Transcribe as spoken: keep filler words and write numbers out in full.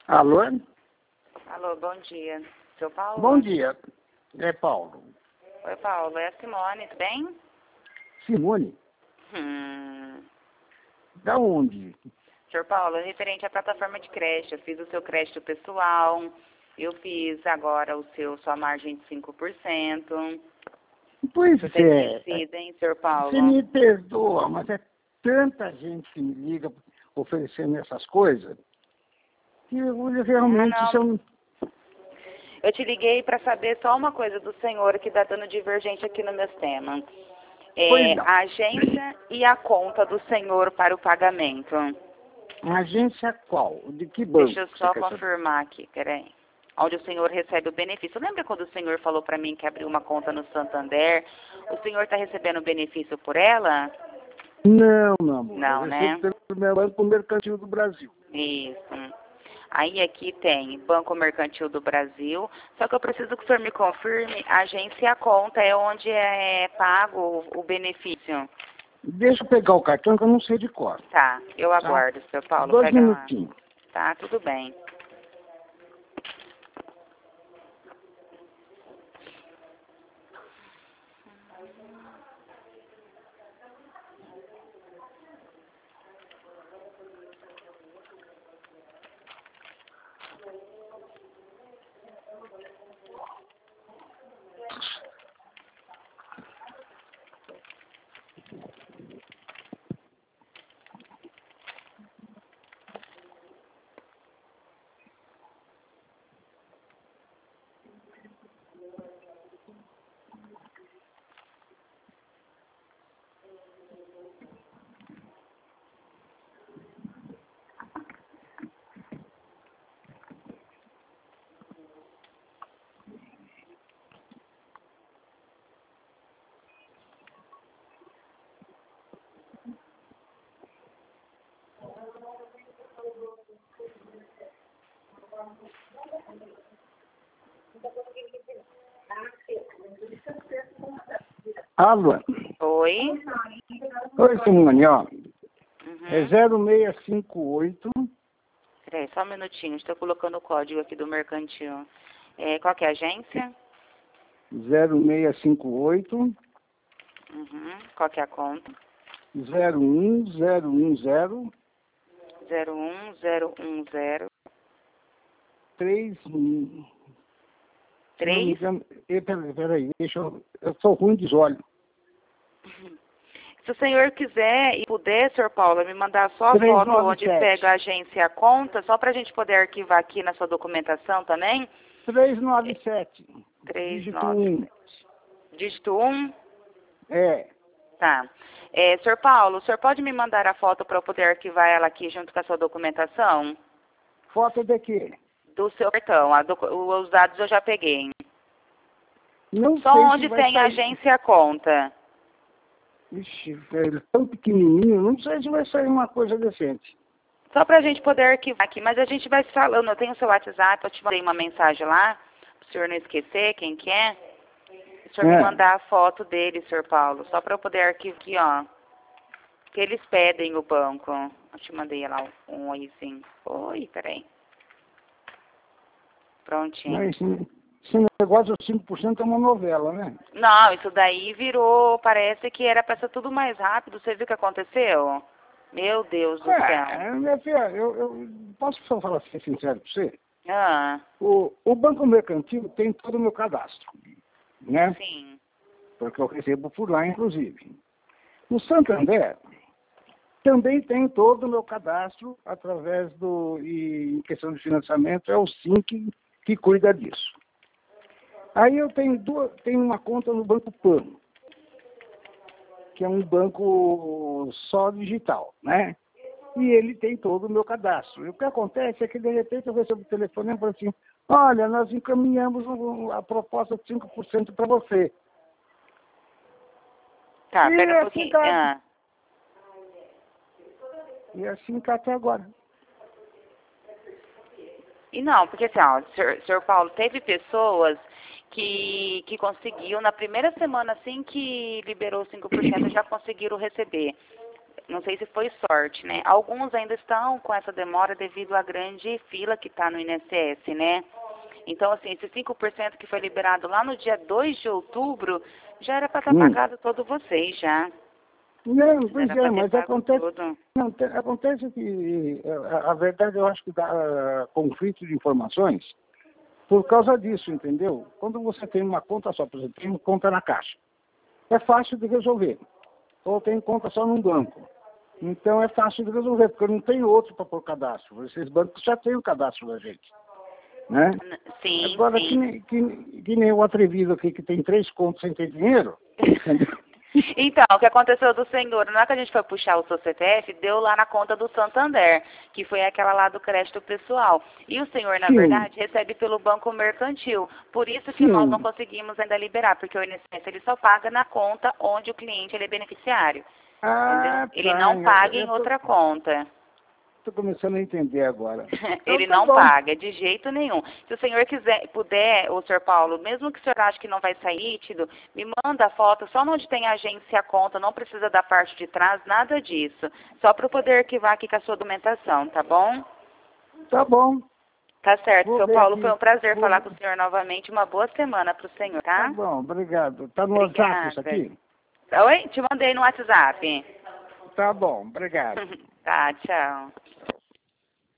Alô? Alô, bom dia. Seu Paulo? Bom dia. É Paulo. Oi, Paulo. É a Simone, tudo bem? Simone? Hum. Da onde? Senhor Paulo, é referente à plataforma de crédito. Eu fiz o seu crédito pessoal. Eu fiz agora o seu, sua margem de cinco por cento. Pois Você tem é. esquecido, hein, senhor Paulo? Você me perdoa, mas é tanta gente que me liga oferecendo essas coisas que eu, realmente Ah, isso é não. um... Eu te liguei para saber só uma coisa do senhor que está dando divergente aqui no meu tema. Pois É não. a agência e a conta do senhor para o pagamento. A agência qual? De que banco? Deixa eu Você só quer saber? confirmar aqui, peraí. Onde o senhor recebe o benefício. Lembra quando o senhor falou para mim que abriu uma conta no Santander? O senhor está recebendo benefício por ela? Não, meu amor. Não, Eu né? recebo pelo meu Banco Mercantil do Brasil. Isso. Aí aqui tem Banco Mercantil do Brasil, só que eu preciso que o senhor me confirme, a agência e a conta é onde é pago o, o benefício. Deixa eu pegar o cartão que eu não sei de cor. Tá, eu aguardo, senhor Paulo, Dois pega lá. minutinhos. Tá, tudo bem. Alô? Oi? Oi, Simone, ó. Uhum. É zero seis cinco oito. Peraí, só um minutinho, estou colocando o código aqui do mercantil. É, qual que é a agência? zero seis cinco oito. Uhum. Qual que é a conta? zero um zero um zero. zero um zero um zero três. Se não me três. engano. eh, Peraí, peraí, deixa eu. Eu sou ruim de olhos. Se o senhor quiser e puder, senhor Paulo, me mandar só a três foto nove onde sete. pega a agência e a conta, só para a gente poder arquivar aqui na sua documentação também. três nove sete. três Dígito nove um. sete. Dígito um. É. Tá. É, senhor Paulo, o senhor pode me mandar a foto para eu poder arquivar ela aqui junto com a sua documentação? Foto de quê? Do seu cartão. A docu- os dados eu já peguei. Não Só sei se onde vai tem a sair. agência e a conta. Ixi, velho, tão pequenininho, não sei se vai sair uma coisa decente. Só para a gente poder arquivar aqui. Mas a gente vai se falando. Eu tenho o seu WhatsApp, eu te mandei uma mensagem lá, para o senhor não esquecer quem que é. O senhor É. me mandar a foto dele, senhor Paulo, só para eu poder arquivar aqui, ó. Que eles pedem o banco. Eu te mandei lá um, um oizinho. Oi, peraí. Prontinho. Mas esse, esse negócio de cinco por cento é uma novela, né? Não, isso daí virou, parece que era para ser tudo mais rápido. Você viu o que aconteceu? Meu Deus do céu. É, minha filha, eu, eu posso só falar assim, sincero para você? Ah, O, o Banco Mercantil tem todo o meu cadastro, né? sim. Porque eu recebo por lá, inclusive. O Santander também tem todo o meu cadastro através do... E em questão de financiamento, é o SIM que, que cuida disso. Aí eu tenho, duas, tenho uma conta no Banco Pan, que é um banco só digital, né? E ele tem todo o meu cadastro. E o que acontece é que, de repente, eu recebo o telefone e falo assim, olha, nós encaminhamos um- a proposta de cinco por cento para você. Tá, E pera um assim pouquinho. tá, Ah. e assim tá até agora. E não, porque assim, ó, senhor, senhor Paulo, teve pessoas que, que conseguiu, na primeira semana assim que liberou cinco por cento, já conseguiram receber. não sei se foi sorte, né? Alguns ainda estão com essa demora devido à grande fila que está no I N S S, né? Então, assim, esse cinco por cento que foi liberado lá no dia dois de outubro, já era para estar Hum. pagado todo vocês, já. Não, pois Era é, para ter mas pago acontece, tudo. não, te- acontece que a, a verdade eu acho que dá ah, conflito de informações por causa disso, entendeu? Quando você tem uma conta só, por exemplo, tem uma conta na Caixa, é fácil de resolver. Ou tem conta só num banco. Então é fácil de resolver, porque eu não tenho outro para pôr cadastro. Esses bancos já têm o cadastro da gente. Né? Sim, Agora, sim. que nem, que, que nem o atrevido aqui que tem três contos sem ter dinheiro. Então, o que aconteceu do senhor, na hora que a gente foi puxar o seu C P F, deu lá na conta do Santander, que foi aquela lá do crédito pessoal. E o senhor, na Sim. verdade, recebe pelo banco mercantil. Por isso que Sim. nós não conseguimos ainda liberar, porque o I N S S ele só paga na conta onde o cliente ele é beneficiário. Ah, Entendeu? Ele tá. não paga Eu em tô, outra conta. tô começando a entender agora. Então Ele tá não bom. paga de jeito nenhum. Se o senhor quiser, puder, o senhor Paulo, mesmo que o senhor ache que não vai sair nítido, me manda a foto só onde tem agência a conta, não precisa da parte de trás, nada disso. Só para eu poder arquivar aqui com a sua documentação, tá bom? Tá bom. Tá certo, Vou seu ver Paulo, aqui. foi um prazer Vou... falar com o senhor novamente. Uma boa semana para o senhor, Tá tá? bom, obrigado. Tá no WhatsApp isso Obrigada. aqui? Oi? Te mandei no WhatsApp. Tá bom, obrigado. Tá, tchau.